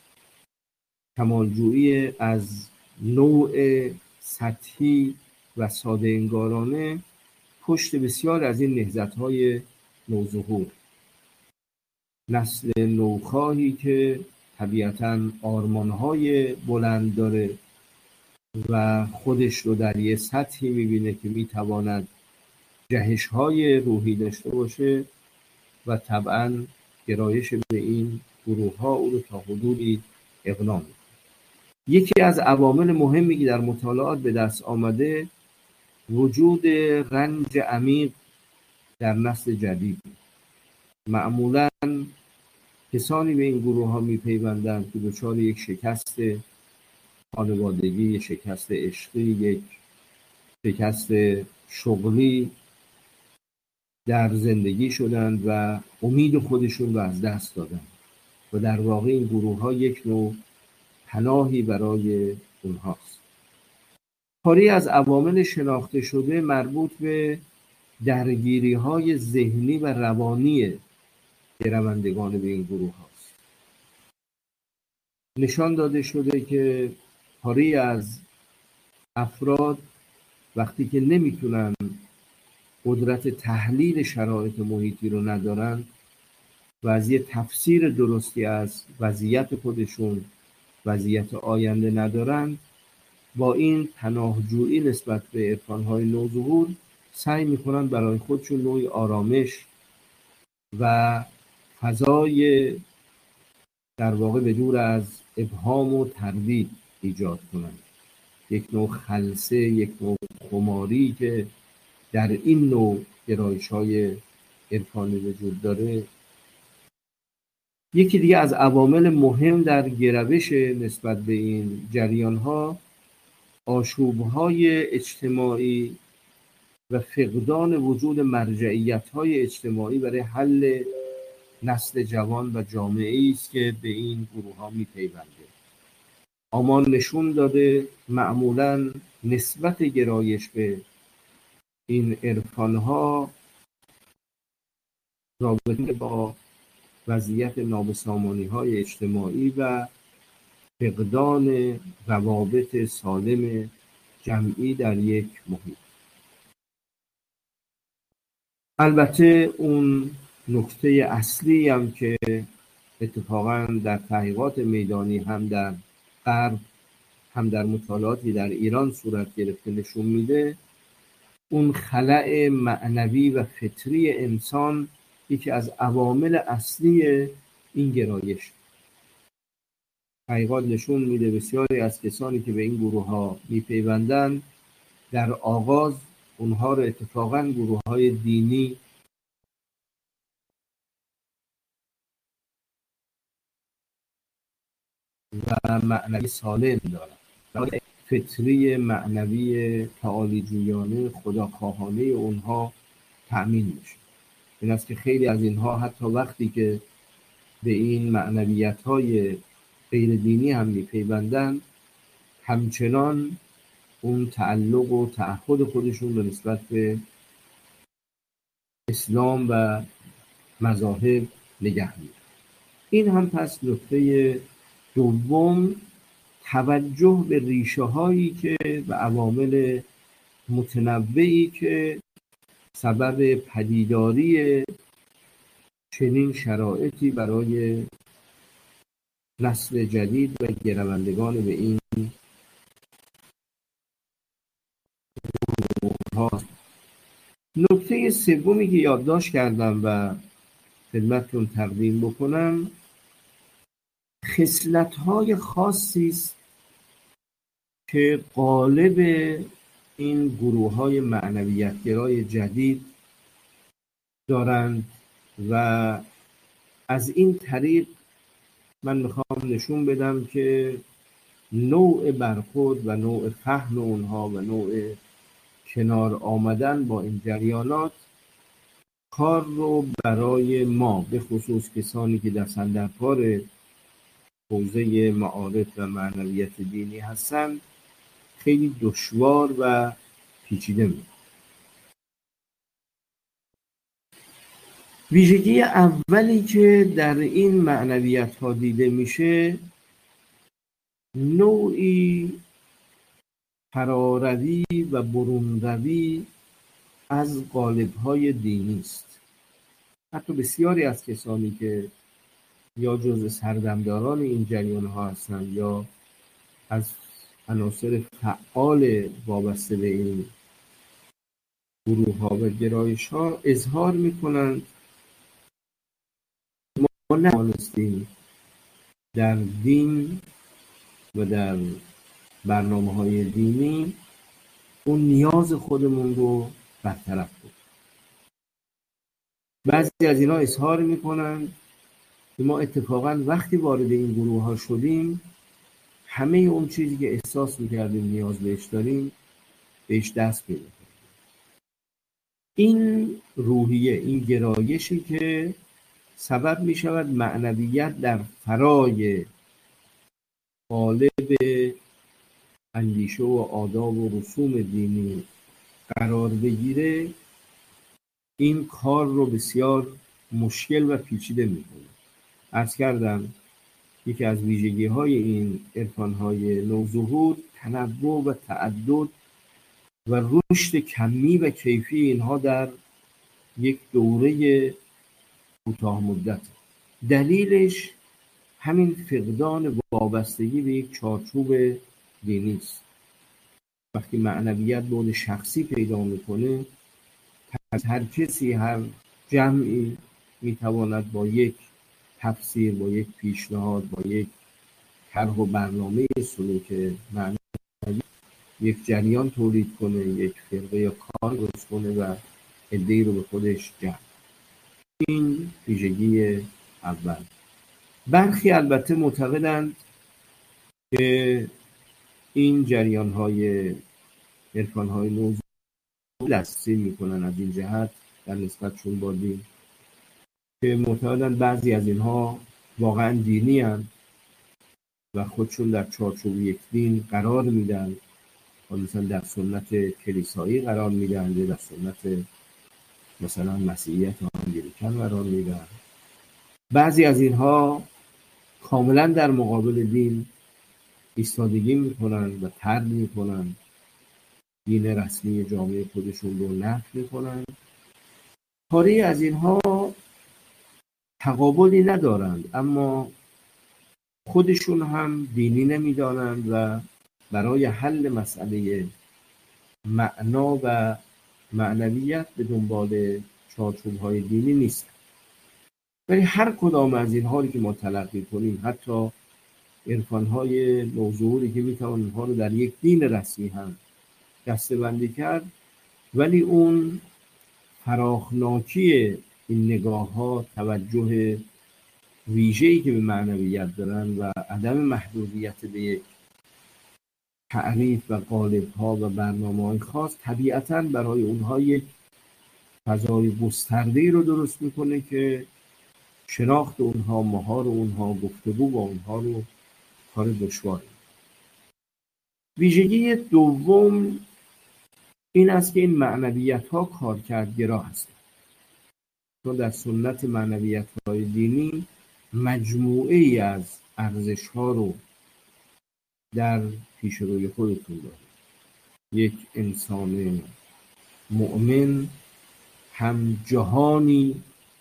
کمالجویی از نوع سطحی و ساده انگارانه پشت بسیار از این نهضت‌های نوظهور، نسل نوخواهی که طبیعتاً آرمان‌های بلند داره و خودش رو در یه سطحی می‌بینه که می‌تواند جهش‌های روحی داشته باشه و طبعاً گرایش به این گروه‌ها او رو تا حدودی اقناع می‌کنه. یکی از عوامل مهمی که در مطالعات به دست آمده وجود رنج عمیق در نسل جدید. معمولاً کسانی به این گروه ها می پیوندند که دچار یک شکست خانوادگی، یک شکست عشقی، یک شکست شغلی در زندگی شدند و امید خودشون رو از دست دادند و در واقع این گروه ها یک نوع پناهی برای اونهاست. پاری از عوامل شناخته شده مربوط به درگیری های ذهنی و روانی گروندگان به این گروه هاست. نشان داده شده که پاری از افراد وقتی که نمیتونن قدرت تحلیل شرایط محیطی رو ندارن و از یه تفسیر درستی از وضعیت خودشون، وضعیت آینده ندارن، با این پناهجویی نسبت به عرفان‌های نوظهور سعی میکنن برای خودشون نوعی آرامش و فضای در واقع به دور از ابهام و تردید ایجاد کنند. یک نوع خلسه، یک نوع خماری که در این نوع گرایش‌های عرفانی وجود داره. یکی دیگه از عوامل مهم در گرایش نسبت به این جریان‌ها آشوب‌های اجتماعی و فقدان وجود مرجعیت‌های اجتماعی برای حل نسل جوان و جامعه‌ای است که به این گروه‌ها می‌پیونده. آمار نشون داده معمولاً نسبت گرایش به این عرفان‌ها رابطه با وضعیت نابسامانی‌های اجتماعی و فقدان روابط سالم جمعی در یک محیط. البته اون نکته اصلی هم که اتفاقاً در تحقیقات میدانی هم در غرب هم در مطالعاتی در ایران صورت گرفته نشون میده اون خلأ معنوی و فطری انسان یکی از عوامل اصلی این گرایش. تحقیقات نشون میده بسیاری از کسانی که به این گروه ها میپیوندن در آغاز اونها رو اتفاقاً گروه های دینی و معنوی سالم دارن. فطری معنوی تعالی جویانه خداخواهانه اونها تأمین میشه. این است که خیلی از اینها حتی وقتی که به این معنویت های غیر دینی هم میپیوندن همچنان اون تعلق و تعهد خودشون رو نسبت به اسلام و مذاهب نگه می‌دارن. این هم پس نکته دوم، توجه به ریشه هایی که و عوامل متنوعی که سبب پدیداری چنین شرایطی برای نسل جدید و گروندگان به این هاست. نکته سومی که یادداشت کردم و خدمتتون تقدیم بکنم، خصلت‌های خاصی است که غالب این گروه‌های معنویت‌گرای جدید دارند و از این طریق من میخوام نشون بدم که نوع برخورد و نوع فهم اونها و نوع کنار آمدن با این جریانات کار رو برای ما به خصوص کسانی که دستن در کار حوزه معارف و معنویت دینی هستند خیلی دشوار و پیچیده می‌کنه. ویژگی اولی که در این معنویت ها دیده میشه نوعی فراروی و برونروی از قالب‌های دینی است. حتی بسیاری از کسانی که یا جزء سردمداران این جریان ها هستند یا از عناصر فعال وابسته به این گروه ها و گرایش ها اظهار میکنند ما نتوانستیم در دین و در برنامه های دینی اون نیاز خودمون رو برطرف کنیم. بعضی از اینا اظهار میکنند که ما اتفاقا وقتی وارد این گروه ها شدیم همه اون چیزی که احساس میکردیم نیاز بهش داریم بهش دست پیدا کردیم. این روحیه، این گرایشی که سبب میشود معنویت در فرای قالب اندیشه و آداب و رسوم دینی قرار بگیره، این کار رو بسیار مشکل و پیچیده میکنه. عرض کردم یکی از ویژگی های این عرفان های نوظهور تنوع و تعدد و رشد کمی و کیفی اینها در یک دوره کوتاه مدت. دلیلش همین فقدان وابستگی به یک چارچوب دینی است. وقتی معنویت بعد شخصی پیدا میکنه، از هر کسی، هر جمعی میتواند با یک تفسیر، با یک پیشنهاد، با یک طرح و برنامه سلوک معنوی یک جریان تولید کنه، یک فرقه یا کار درست کنه و عده‌ای رو به خودش جمع. این ویژگی اول. برخی البته معتقدند که این جریان‌های عرفان‌های نوظهور دستی میکنن از این جهت در نسبتشون با دین که معتقدند بعضی از اینها واقعا دینی هستند و خودشون در چارچوب یک دین قرار میدن، مثلا در سنت کلیسایی قرار میدن یا در سنت مثلا مسیحیت و انجیلیکن قرار میدن. بعضی از اینها کاملا در مقابل دین ایستادگی میکنن و طرد میکنن، دین رسمی جامعه خودشون رو نفی میکنن. پاره از اینها تقابلی ندارند اما خودشون هم دینی نمیدانند و برای حل مسئله معنا و معنویت به دنبال چارچوب‌های دینی نیست. ولی هر کدام از این حالی که ما تلقی کنیم، حتی عرفان‌های نوظهوری که میتوان اینها رو در یک دین رسمی هم دسته‌بندی کرد، ولی اون فراخناکی این نگاه‌ها، توجه ویژه‌ای که به معنویت دارن و عدم محدودیت به یک تعریف و قالب‌ها و برنامه‌های خاص طبیعتاً برای اونها یک فضای گسترده‌ای رو درست میکنه که شناخت اونها، مهار اونها، گفتگو با اونها رو کار دشواره. ویژگی دوم این است که این معنویت‌ها کارکردگرا هستند. چون در سنت معنویت‌های دینی مجموعه ای از ارزش ها رو در پیش روی خودتون دارید. یک انسان مؤمن هم جهانی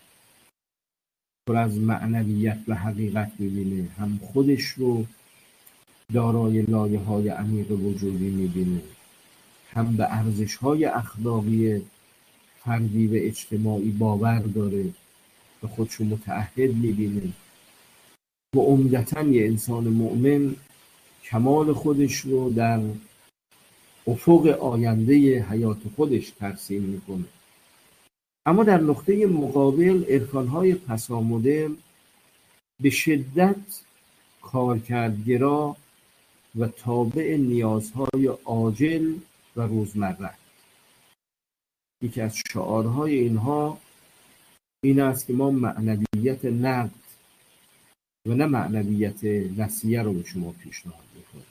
پر از معنویت و حقیقت می‌بینه، هم خودش رو دارای لایه‌های عمیق وجودی می‌بینه، هم به ارزش‌های اخلاقی فردی و اجتماعی باور داره، به خودش رو متعهد می‌بینه و عمدتاً یه انسان مؤمن کمال خودش رو در افق آینده حیات خودش ترسیم می‌کنه. اما در نقطه مقابل عرفان‌های پسامدرن به شدت کارکردگرا و تابع نیازهای عاجل و روزمره. یکی از شعارهای اینها این است که ما معنویت نقد و نه معنویت نسیه رو به شما پیشنهاد میکنیم.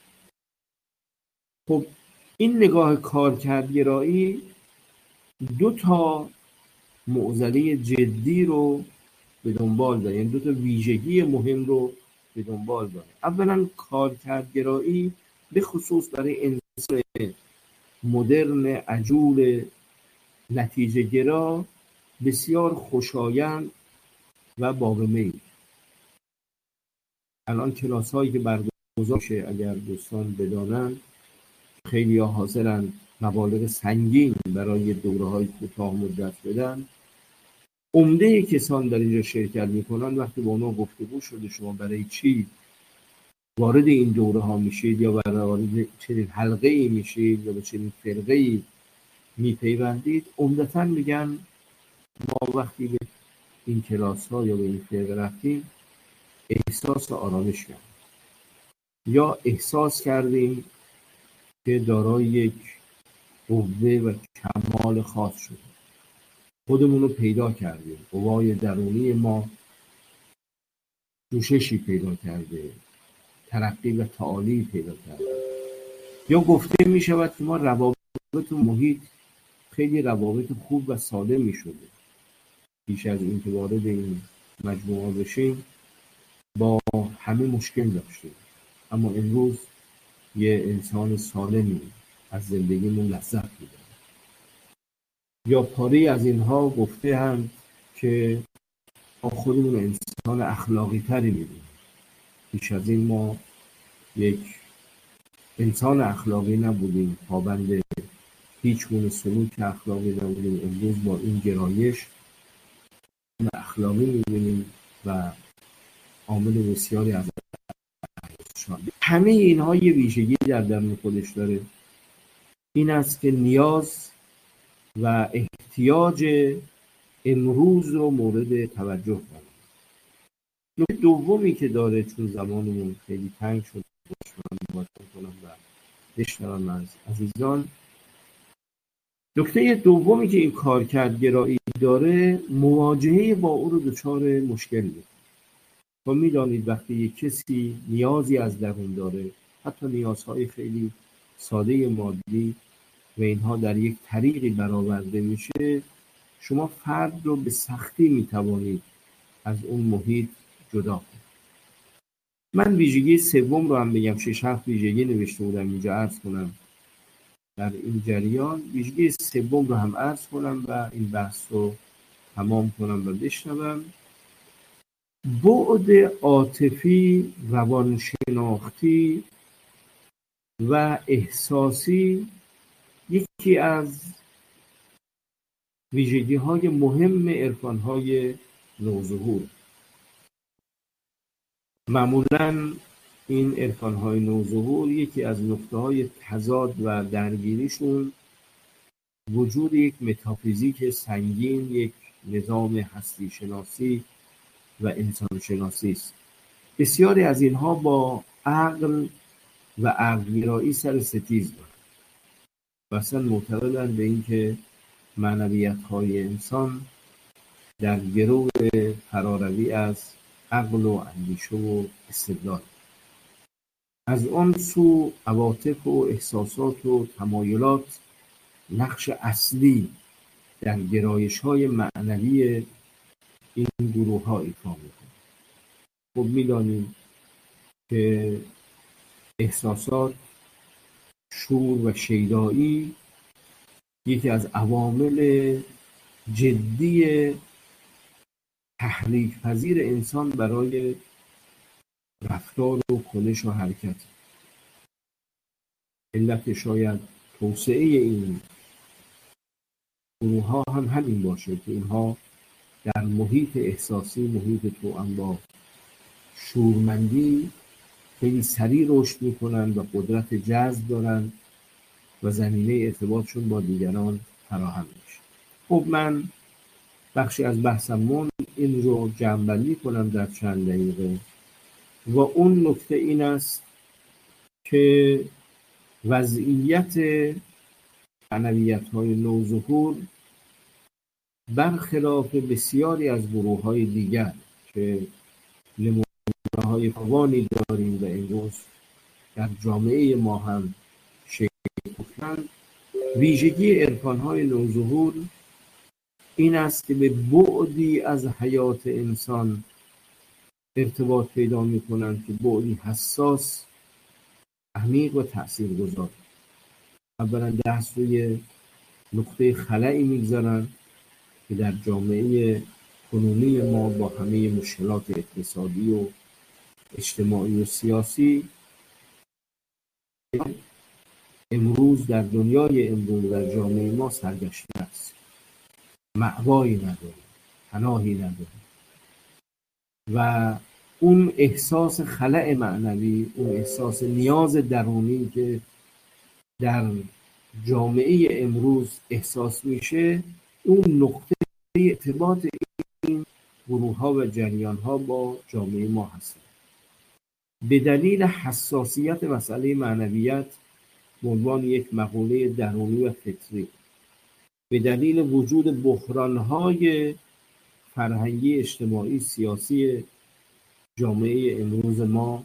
خب این نگاه کارکردگرایی دو تا معضله جدی رو به دنبال داره، یعنی دو تا ویژگی مهم رو به دنبال داره. اولا کارکردگرایی به خصوص برای انسان مدرن عجول نتیجه گرا بسیار خوشایند و باقی‌مایل. الان کلاس هایی که برگزار میشه اگر دوستان بدانن خیلی ها حاضرن مبالغ سنگین برای دوره های کوتاه مدت بدن. عمده کسان در اینجا شرکت میکنن وقتی با اونا گفتگو شده شما برای چی وارد این دوره ها میشید یا برای چنین حلقه ای میشید یا به چنین فرقه ای میپیوندید، عمدتاً میگن ما وقتی به این کلاس ها یا به این فرقه رفتیم احساس آرامش کردیم یا احساس کردیم که دارای یک قوه و کمال خاص شده، خودمون رو پیدا کردیم، قوای درونی ما جوششی پیدا کرده، ترقی و تعالی پیدا کرده. یا گفته می شود که ما روابط و محیط خیلی روابط خوب و سالم می شده. پیش از این که وارد این مجموعه بشیم با همه مشکل داشتیم، اما امروز یه انسان سالمی از زندگیمون لذت می‌بریم. یا پاری از اینها گفته هم که ما خودمون انسان اخلاقی تری می‌بینیم. پیش از این ما یک انسان اخلاقی نبودیم، پابند هیچ گونه سلوک اخلاقی نبودیم. امروز با این گرایش اخلاقی می‌بینیم و عامل بسیاری از همه اینها یه ویژگی در درون خودش داره، این است که نیاز و احتیاج امروز رو مورد توجه کنه. نکته دومی که داره، چون زمانمون خیلی تنگ شد من باید کنم و بشنوم از عزیزان، نکته دومی که این کارکردگرایی داره مواجهه با او رو دچار مشکل می‌کنه. و میدانید وقتی یک کسی نیازی از درون داره، حتی نیازهای خیلی ساده مادی و اینها در یک طریقی برآورده میشه، شما فرد رو به سختی میتوانید از اون محیط جدا کنید. من ویژگی سوم رو هم بگم، شش هفت ویژگی نوشته بودم اینجا عرض کنم در این جریان. ویژگی سوم رو هم عرض کنم و این بحث رو تمام کنم و بشنوم. بعد عاطفی، روانشناختی و احساسی یکی از ویژگی‌های مهم عرفان‌های نوظهور. معمولاً این عرفان‌های نوظهور یکی از نقطه‌های تضاد و درگیریشون وجود یک متافیزیک سنگین، یک نظام هستی شناسی و انسان شناسی است. بسیاری از اینها با عقل و عقل‌گرایی سر ستیز دارند و اصلا معتقدند به این که معنویت‌های انسان در گرو فراروی از عقل و اندیشه و استدلال. از آن سو عواطف و احساسات و تمایلات نقش اصلی در گرایش‌های معنوی این گروه‌ها ایفا می‌کنند. خب می‌دانیم که احساسات، شور و شیدایی یکی از عوامل جدی تحریک پذیر انسان برای رفتار و کنش و حرکت. علت شاید توسعه این گروه ها هم همین باشه که اینها در محیط احساسی، محیط توأم با شورمندی خیلی سریع رشد میکنن و قدرت جذب دارن و زمینه ارتباطشون با دیگران فراهم میشه. خب من بخشی از بحثم موند این رو جمع‌بندی کنم در چند دقیقه و اون نکته این است که وضعیت معنویت‌های نوظهور برخلاف بسیاری از گروه‌های دیگر که نمونه‌های فراوانی داریم و امروز در جامعه ما هم شکل گرفتند، ویژگی عرفان‌های نوظهور این است که به بعدی از حیات انسان ارتباط پیدا می‌کنند که بعدی حساس، عمیق و تأثیرگذار. اولا دست روی نقطه خلایی می‌گذارن که در جامعه کنونی ما با همه مشکلات اقتصادی و اجتماعی و سیاسی امروز در دنیای امروز در جامعه ما سرگشته است. مأوایی نداره، پناهی نداره و اون احساس خلأ معنوی، اون احساس نیاز درونی که در جامعه امروز احساس میشه، اون نقطه ارتباط این گروه ها و جریان ها با جامعه ما هست. به دلیل حساسیت مسئله معنویت به عنوان یک مقوله درونی و فطری، به دلیل وجود بحران های فرهنگی، اجتماعی، سیاسی جامعه امروز ما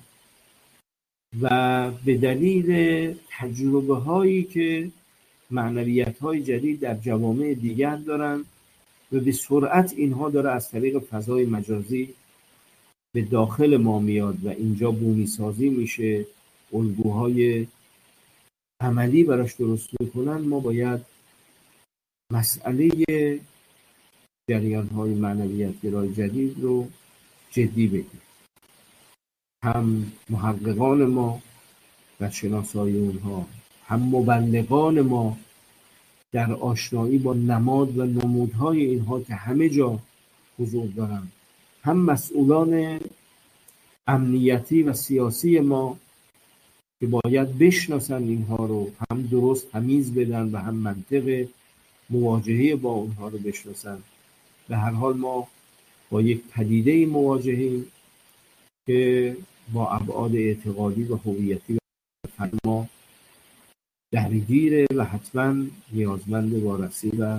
و به دلیل تجربه هایی که معنویت های جدید در جوامع دیگر دارن و به سرعت اینها داره از طریق فضای مجازی به داخل ما میاد و اینجا بومی سازی میشه، الگوهای عملی براش درست میکنن، ما باید مسئله جریان های معنویت گرای جدید رو جدی بگیریم. هم محققان ما در شناسایی اونها، هم مبلغان ما در آشنایی با نماد و نمودهای اینها که همه جا حضور دارن، هم مسئولان امنیتی و سیاسی ما که باید بشناسن اینها رو، هم درست تمیز بدن و هم منطق مواجهه با اونها رو بشناسن. به هر حال ما با یک پدیده مواجهیم که با ابعاد اعتقادی و هویتی و فرهنگی ما درگیره و حتما نیازمند وارسی و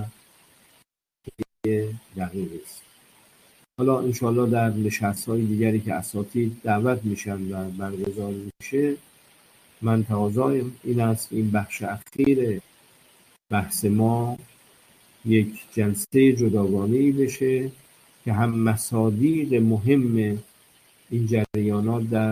دقیق است. حالا انشاءالله در نشست‌های دیگری که اساتید دعوت میشن و برگزار میشه، من تقاضایم این است این بخش اخیر بحث ما یک جلسه جداگانه‌ای بشه که هم مصادیق مهم این جریانات در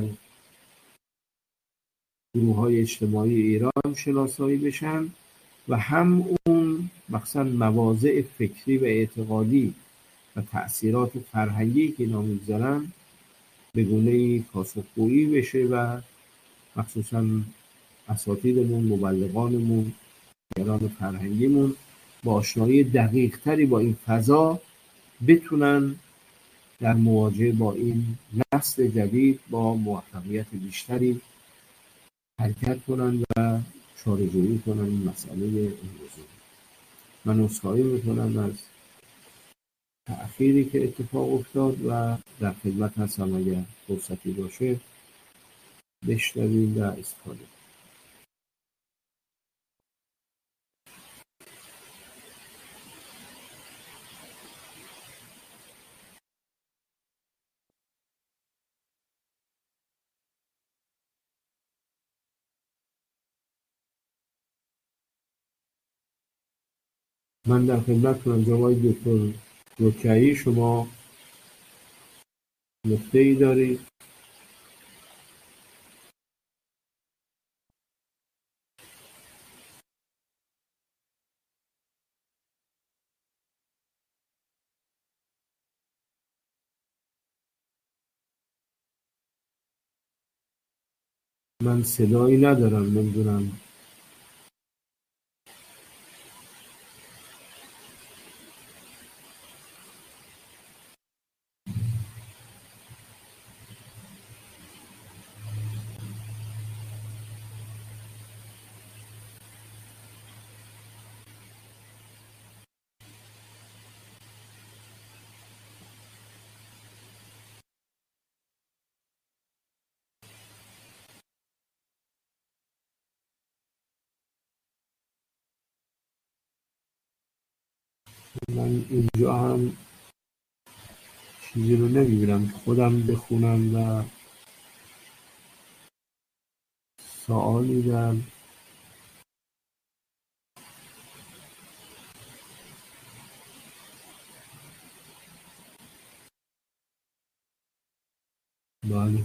گروه‌های اجتماعی ایران شناسایی بشن و هم اون مخصوصا مواضع فکری و اعتقادی و تأثیرات فرهنگی که اینا میگذارن به گونه‌ای پاسخگویی بشه و مخصوصا اساتیدمون، مبلغانمون، پیران فرهنگیمون با آشنایی دقیق تری با این فضا بتونن در مواجهه با این نسل جدید با موفقیت بیشتری حرکت کنن و چاره‌جویی کنن این مسئله امروزی. من عذرخواهی میکنم از تأخیری که اتفاق افتاد و در خدمت هستم اگر فرصتی باشه بشنویم و استفاده. من در خدمت کنم جناب دکتر رکعی، شما نکته ای داری؟ من صدایی ندارم، نمیدونم. من اینجا هم چیزی رو نمیبینم که خودم بخونم و سوالی در بله.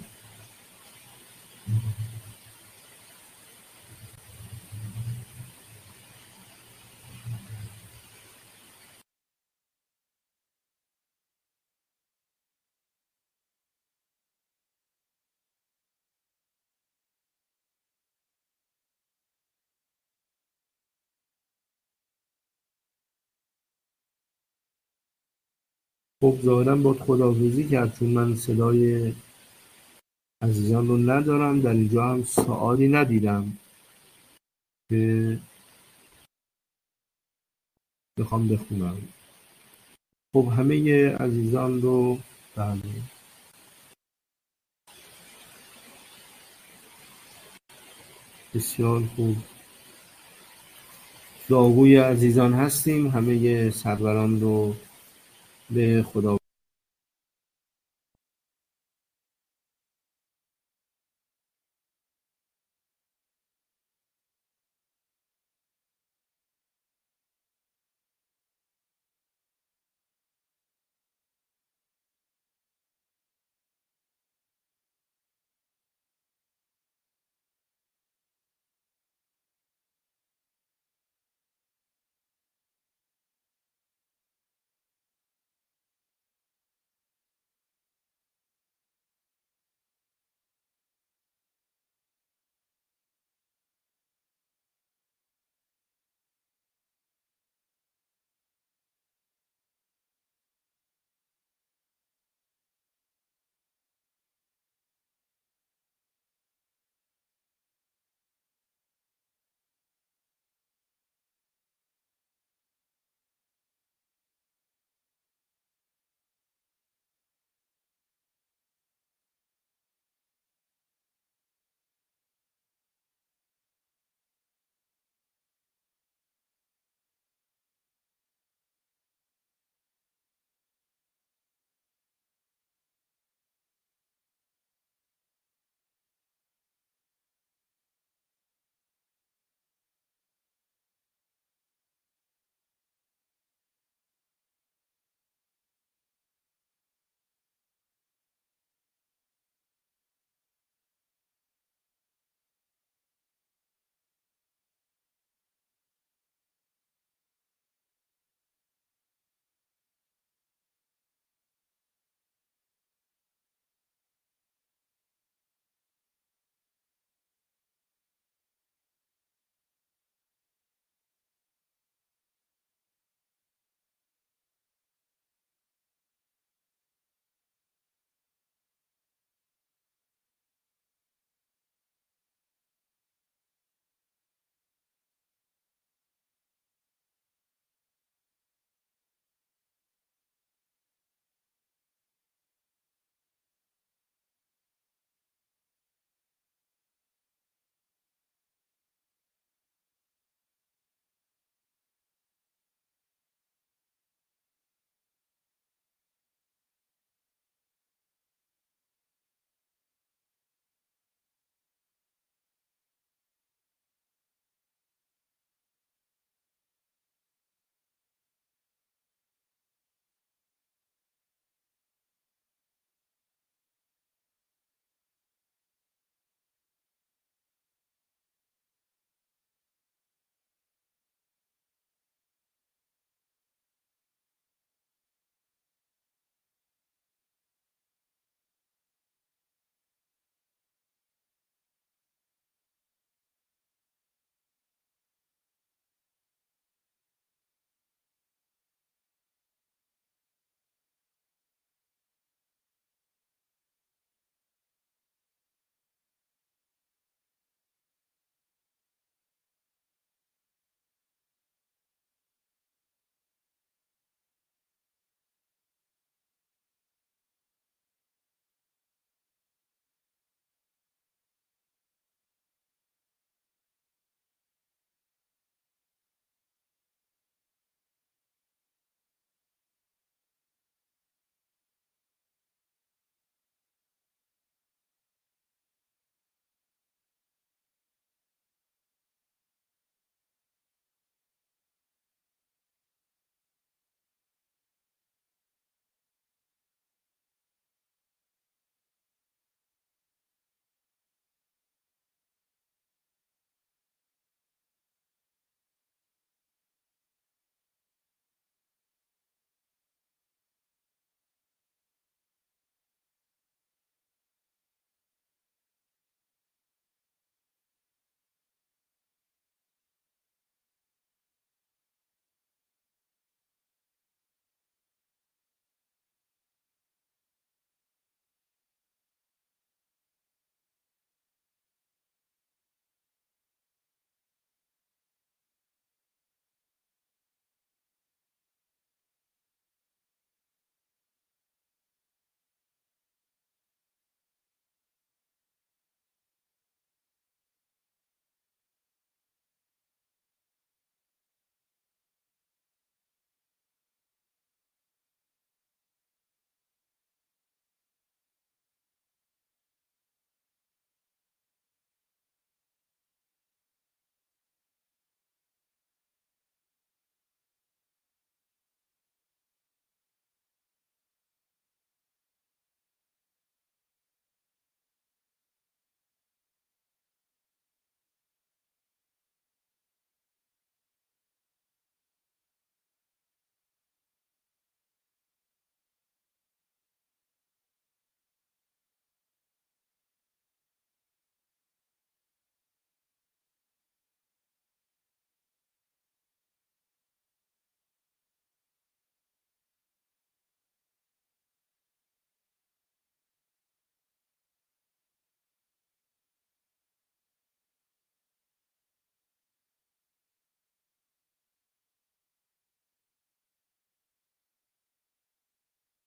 خب ظاهرا باید خداحافظی کرد، چون من صدای عزیزان رو ندارم. در اینجا هم سوالی ندیدم که بخوام بخونم. خب همه عزیزان رو بله بسیار خوب دعاگوی عزیزان هستیم. همه سروران رو به خدا